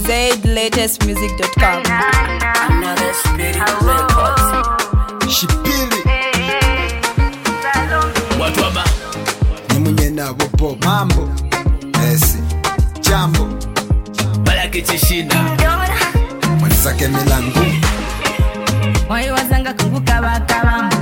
ZLatestmusic.com. Another Spirit Records. Shipili Watu wama ni mwenye na bobo mambo esi jambo Balaki chishina mwanzake milangu Wai wazanga kumbuka bakabamu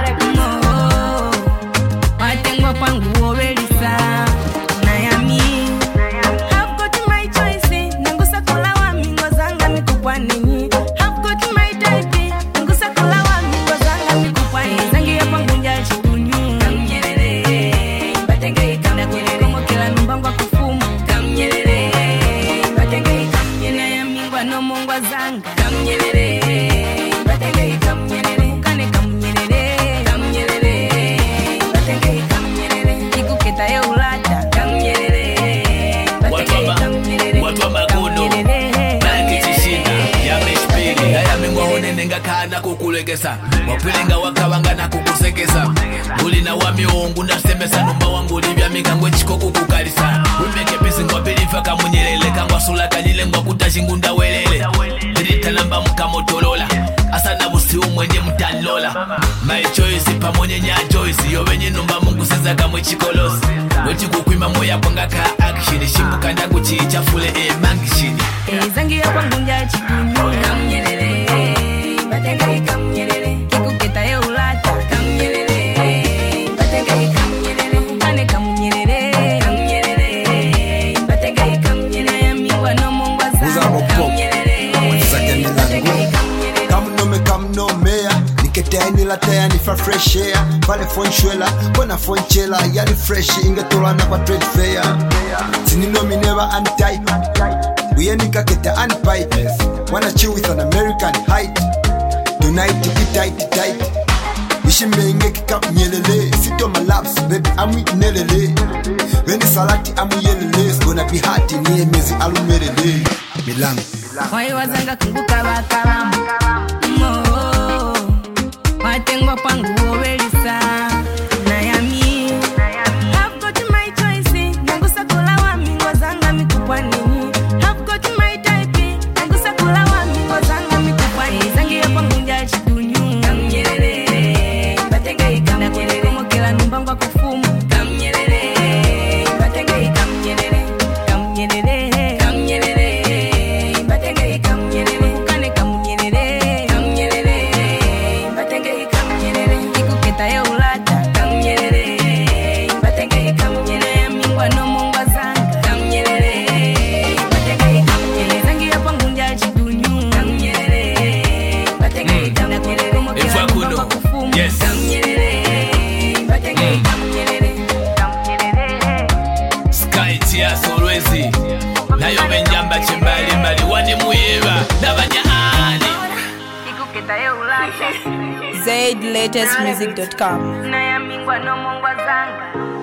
Watengwa pangu obelisa Nayami Have got my choice Nangusa kula wa mingo zanga mikupwa nini Have got my type Nangusa kula wa mingo zanga mikupwa nini Zangi ya pangu nja chikunyu Kamnyelele Batenge ikanda kwenye kila mbangwa kufumu Kamnyelele Batenge ikamnyele ya mingwa no mungwa zanga Kamnyelele Batenge ikamnyelele Kane kamnyelele Kamnyelele Batenge ikamnyelele Ikuketa ya ulata Kamnyelele Batenge ikamnyelele Watu wama kuno Balaki chishina Ya meshpili Haya mingwa honenenga kana kukulegesa Wapilenga wakawanga na kukusekesa Ulina wa miungu ndasemesa Numba wangu livya mikangwe chiko kukukalisa Umeke pisi ngwa bilifa kamunyelele Kangwa sula kanyile ngwa kutashingunda welele Dirita namba mkamotolola Asana busi umwenye mtalola My choice pamonye nya choice Yobenye numba mungu seza kamwe chikolosi Wechi kukwima moya panga ka action Shimbuka nda kuchicha fule mangishini Zangi ya pangu nja chikunyu Kamnyelele Batenge ikamnyelele Kikuketa ya ulata Kamnyelele Batenge ikamnyelele Kane kamnyelele Kamnyelele Batenge ikamnyelele ya mingwa no mungwa zanga Kamnyelele mwanzake milangu kamno mea niketaya nilataya nifa fresh air pale fonchwela bona fonchela yali fresh ingetolana kwa trade fair sininomi never untype uyenika keta unpipe wanna chill with an American height tonight be tight ishimenge kikapunyelele sito my laps baby amu nelele Veni salati amu yelele gonna be hot niye mezi alumerele milangu Wai wazanga kumbuka bakabamu Watengwa pangu obelisa Nayami Have got my choice Nangusa kula wa mingo zanga mikupwa nini Have got my type Nangusa kula wa mingo zanga mikupwa nini Zangi ya pangu nja chikunyu Kamnyelele Batenge ikamnyelele Mokela numbangwa kufumu Kamnyelele Batenge ikamnyelele Kamnyelele Kamnyelele Batenge ikamnyelele Kane kamnyelele Kamnyelele Batenge ikamnyelele Ikuketa ya ulata Kamnyelele Batenge ikamnyelele ya mingwa no mungwa zanga Kamnyelele Batenge ikamnyelele Zangi ya pangu nja chikunyu Kamnyelele Batenge ikamnyelele Mokela numbangwa kufumu Yes. Kamnyelele Batenge ikamnyelele Kamnyelele Sky tears always Nayo benjamba chimbali mbali Wani muiba Nabanya ali Ikuketa ya ulata ZLatestmusic.com. Na ya mingwa no mungwa zanga